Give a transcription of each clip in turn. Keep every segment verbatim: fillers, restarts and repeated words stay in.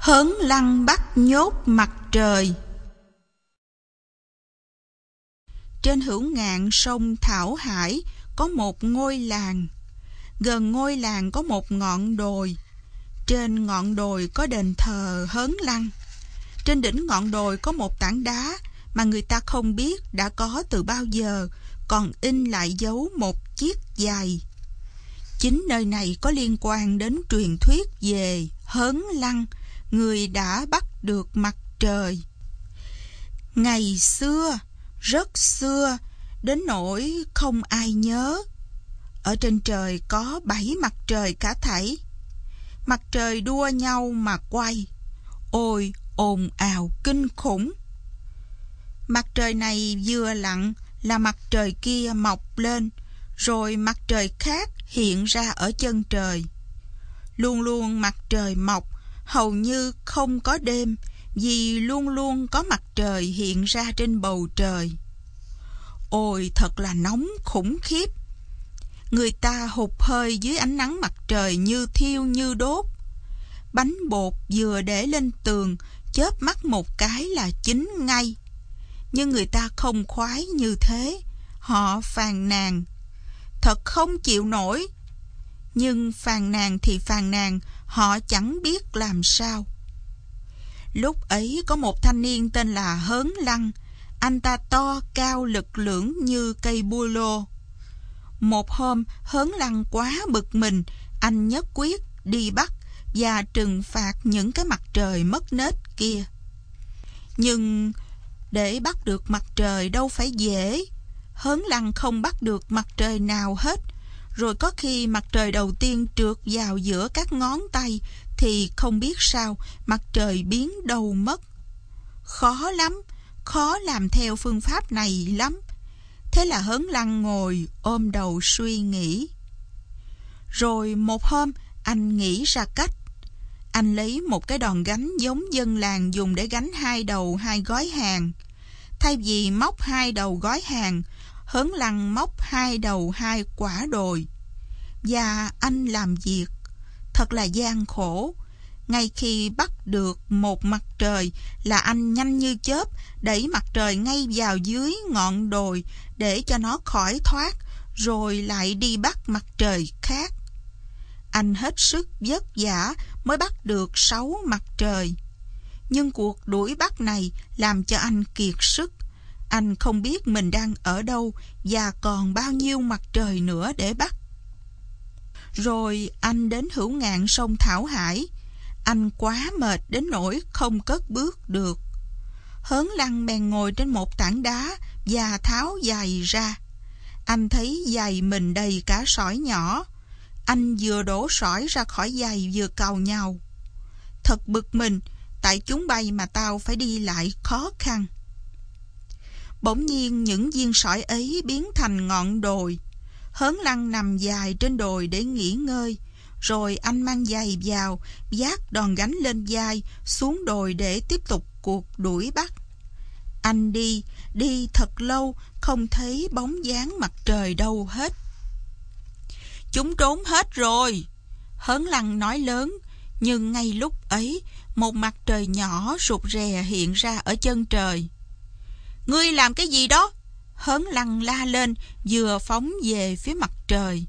Hớn Lăng bắt nhốt mặt trời. Trên hữu ngạn sông Thảo Hải có một ngôi làng. Gần ngôi làng có một ngọn đồi. Trên ngọn đồi có đền thờ Hớn Lăng. Trên đỉnh ngọn đồi có một tảng đá mà người ta không biết đã có từ bao giờ, còn in lại dấu một chiếc giày. Chính nơi này có liên quan đến truyền thuyết về Hớn Lăng, người đã bắt được mặt trời. Ngày xưa, rất xưa, đến nỗi không ai nhớ, ở trên trời có bảy mặt trời cả thảy. Mặt trời đua nhau mà quay, ôi ồn ào kinh khủng. Mặt trời này vừa lặn là mặt trời kia mọc lên, rồi mặt trời khác hiện ra ở chân trời. Luôn luôn mặt trời mọc, hầu như không có đêm, vì luôn luôn có mặt trời hiện ra trên bầu trời. Ôi thật là nóng khủng khiếp. Người ta hụt hơi dưới ánh nắng mặt trời như thiêu như đốt. Bánh bột vừa để lên tường, chớp mắt một cái là chín ngay. Nhưng người ta không khoái như thế. Họ phàn nàn, thật không chịu nổi. Nhưng phàn nàn thì phàn nàn, họ chẳng biết làm sao. Lúc ấy có một thanh niên tên là Hớn Lăng. Anh ta to cao lực lưỡng như cây bua lô. Một hôm Hớn Lăng quá bực mình, anh nhất quyết đi bắt và trừng phạt những cái mặt trời mất nết kia. Nhưng để bắt được mặt trời đâu phải dễ. Hớn Lăng không bắt được mặt trời nào hết. Rồi có khi mặt trời đầu tiên trượt vào giữa các ngón tay thì không biết sao mặt trời biến đâu mất. Khó lắm, khó làm theo phương pháp này lắm. Thế là Hớn Lăng ngồi ôm đầu suy nghĩ. Rồi một hôm anh nghĩ ra cách. Anh lấy một cái đòn gánh giống dân làng dùng để gánh hai đầu hai gói hàng. Thay vì móc hai đầu gói hàng, Hớn Lăng móc hai đầu hai quả đồi. Và anh làm việc thật là gian khổ. Ngay khi bắt được một mặt trời là anh nhanh như chớp đẩy mặt trời ngay vào dưới ngọn đồi để cho nó khỏi thoát, rồi lại đi bắt mặt trời khác. Anh hết sức vất vả mới bắt được sáu mặt trời. Nhưng cuộc đuổi bắt này làm cho anh kiệt sức. Anh không biết mình đang ở đâu và còn bao nhiêu mặt trời nữa để bắt. Rồi anh đến hữu ngạn sông Thảo Hải. Anh quá mệt đến nỗi không cất bước được. Hớn Lăng bèn ngồi trên một tảng đá và tháo giày ra. Anh thấy giày mình đầy cả sỏi nhỏ. Anh vừa đổ sỏi ra khỏi giày vừa càu nhàu. Thật bực mình, tại chúng bay mà tao phải đi lại khó khăn. Bỗng nhiên những viên sỏi ấy biến thành ngọn đồi. Hớn Lăng nằm dài trên đồi để nghỉ ngơi. Rồi anh mang giày vào, vác đòn gánh lên vai, xuống đồi để tiếp tục cuộc đuổi bắt. Anh đi, đi thật lâu, không thấy bóng dáng mặt trời đâu hết. Chúng trốn hết rồi, Hớn Lăng nói lớn. Nhưng ngay lúc ấy, một mặt trời nhỏ rụt rè hiện ra ở chân trời. Ngươi làm cái gì đó? Hớn Lăng la lên, vừa phóng về phía mặt trời.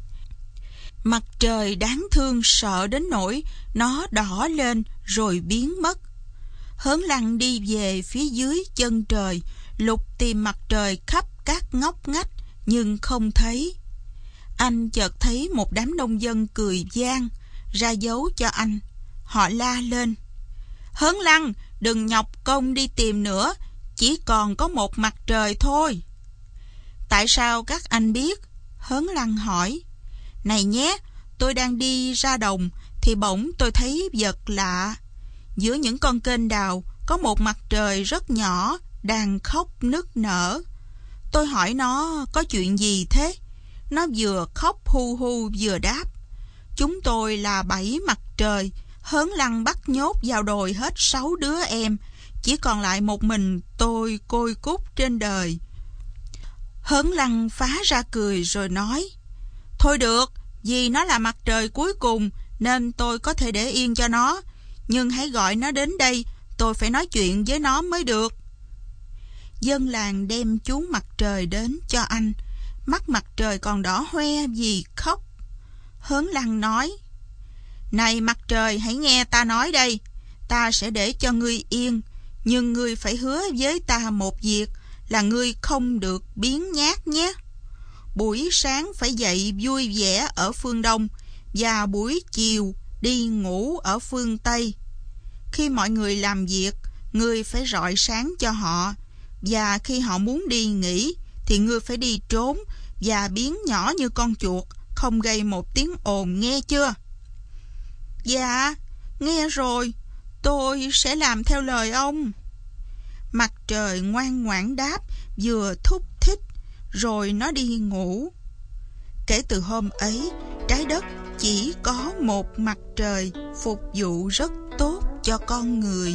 Mặt trời đáng thương sợ đến nỗi nó đỏ lên rồi biến mất. Hớn Lăng đi về phía dưới chân trời, lục tìm mặt trời khắp các ngóc ngách nhưng không thấy. Anh chợt thấy một đám nông dân cười vang, ra dấu cho anh. Họ la lên: Hớn Lăng, đừng nhọc công đi tìm nữa, chỉ còn có một mặt trời thôi. Tại sao các anh biết? Hớn Lăng hỏi. Này nhé, tôi đang đi ra đồng thì bỗng tôi thấy vật lạ. Giữa những con kênh đào có một mặt trời rất nhỏ đang khóc nức nở. Tôi hỏi nó có chuyện gì thế? Nó vừa khóc hu hu vừa đáp: Chúng tôi là bảy mặt trời. Hớn Lăng bắt nhốt vào đồi hết sáu đứa em, chỉ còn lại một mình tôi côi cút trên đời. Hớn Lăng phá ra cười rồi nói: Thôi được, vì nó là mặt trời cuối cùng nên tôi có thể để yên cho nó. nhưng hãy gọi nó đến đây, tôi phải nói chuyện với nó mới được. Dân làng đem chú mặt trời đến cho anh. Mắt mặt trời còn đỏ hoe vì khóc. Hớn Lăng nói: Này mặt trời, hãy nghe ta nói đây. Ta sẽ để cho ngươi yên, nhưng ngươi phải hứa với ta một việc, là ngươi không được biếng nhác nhé. Buổi sáng phải dậy vui vẻ ở phương Đông, và buổi chiều đi ngủ ở phương Tây. Khi mọi người làm việc, ngươi phải rọi sáng cho họ, và khi họ muốn đi nghỉ thì ngươi phải đi trốn và biến nhỏ như con chuột, không gây một tiếng ồn, nghe chưa? Dạ, nghe rồi, tôi sẽ làm theo lời ông. Mặt trời ngoan ngoãn đáp, vừa thúc thích, rồi nó đi ngủ. Kể từ hôm ấy, trái đất chỉ có một mặt trời, phục vụ rất tốt cho con người.